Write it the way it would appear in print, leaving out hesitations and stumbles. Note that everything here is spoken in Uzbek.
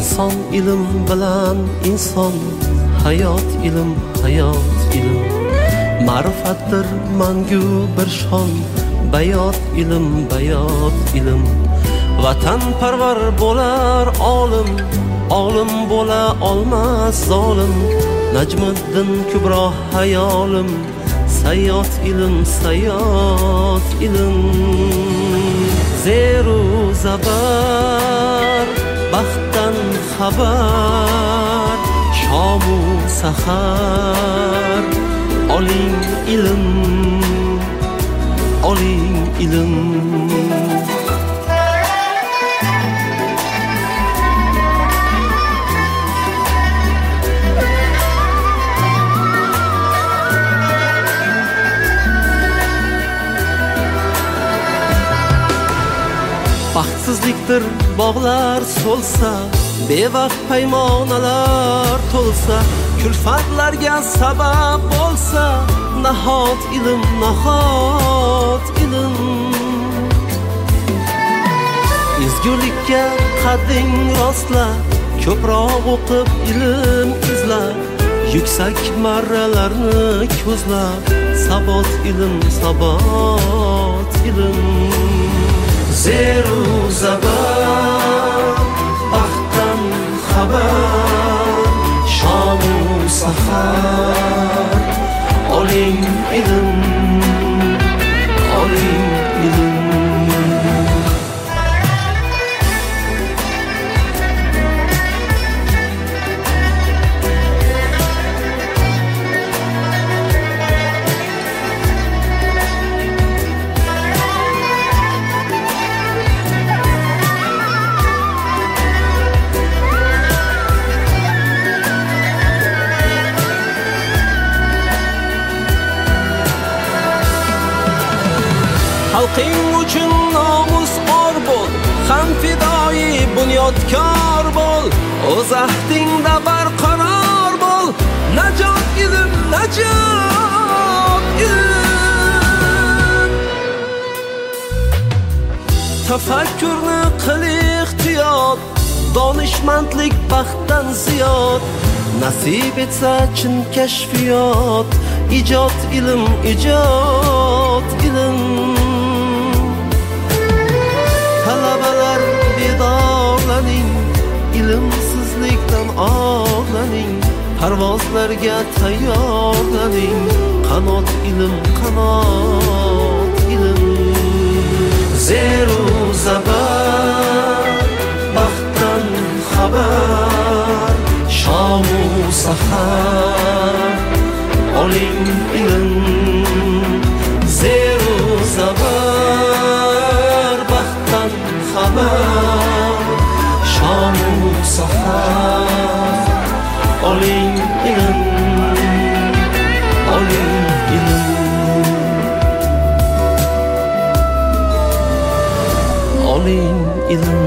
inson ilm bilan inson, hayot ilm, hayot ilm. Ma'rifatdir mangu bir shon, bayot ilm, bayot ilm. Vatan parvar bo'lar olim, olim bo'la olmas zolim. Najmiddin Kubro hayolim, sayyot ilm, sayyot ilm. Zeru zabar, baxtdan xabar, shomu sahar. Oling ilm, oling ilm. Baxtsizlikdir bog'lar so'lsa, bevaqt paymonalar to'lsa, kulfatlarga sabab bo'lsa, nahot ilm, nahot ilm. Ezgulikka qadding rostla, ko'proq o'qib ilm izla, yuksak marralarni ko'zla, sabot ilm, sabot ilm. Zeru zabar, baxtdan xabar, shomu sahar. Oling ilm, oling ilm. Xalqing uchun nomus or bo'l, ham fidoi bunyodkor bo'l, o'z ahdingda barqaror bo'l. Najot ilm, najot ilm. Tafakkurni qil ehtiyot, donishmandlik baxtdan ziyod. Nasib etsa chin kashfiyot, ijod ilm, ijod ilm. Talabalar bedorlaning, ilmsizlikdan og'laning, parvozlarga tayyorlaning. Qanot ilm, qanot ilm. Zeru zabar, baxtdan xabar, shomu sahar. Oling ilm, zeru zabar, baxtdan xabar, shomu sahar. Oling ilm, oling ilm. Oling ilm.